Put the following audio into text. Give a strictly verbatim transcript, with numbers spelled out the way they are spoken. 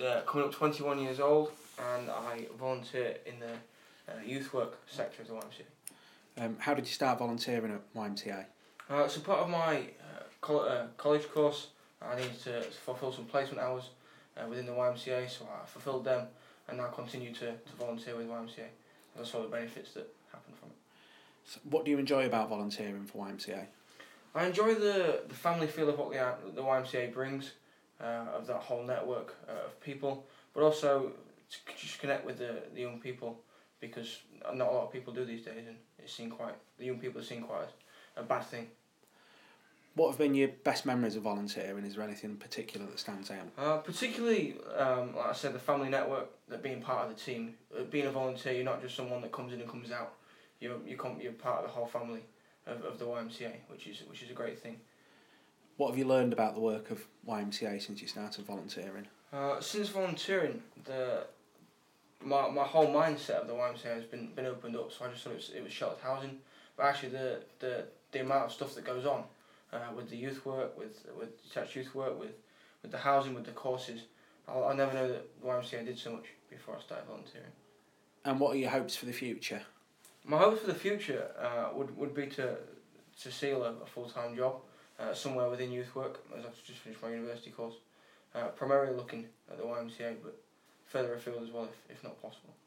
uh, coming up twenty-one years old, and I volunteer in the uh, youth work sector of the Y M C A. Um, how did you start volunteering at Y M C A? Uh, so part of my uh, col- uh, college course, I needed to fulfil some placement hours uh, within the Y M C A, so I fulfilled them and now continue to, to volunteer with Y M C A. And I saw the benefits that happen from it. So what do you enjoy about volunteering for Y M C A? I enjoy the, the family feel of what the, the Y M C A brings, uh, of that whole network uh, of people, but also to just connect with the, the young people, because not a lot of people do these days, and it's seen quite, the young people are seen quite a, a bad thing. What have been your best memories of volunteering? Is there anything in particular that stands out? Uh, particularly, um, like I said, the family network, that being part of the team. Uh, being a volunteer, you're not just someone that comes in and comes out. You're you come, you're part of the whole family of, of the Y M C A, which is which is a great thing. What have you learned about the work of Y M C A since you started volunteering? Uh, since volunteering, the my my whole mindset of the Y M C A has been, been opened up. So I just thought it was, it was sheltered housing, but actually the, the, the amount of stuff that goes on uh, with the youth work, with with detached youth work, with, with the housing, with the courses, I I never know that the Y M C A did so much before I started volunteering. And what are your hopes for the future? My hopes for the future uh, would would be to to seal a, a full time job uh, somewhere within youth work, as I've just finished my university course. Uh, primarily looking at the Y M C A, but further afield as well if, if not possible.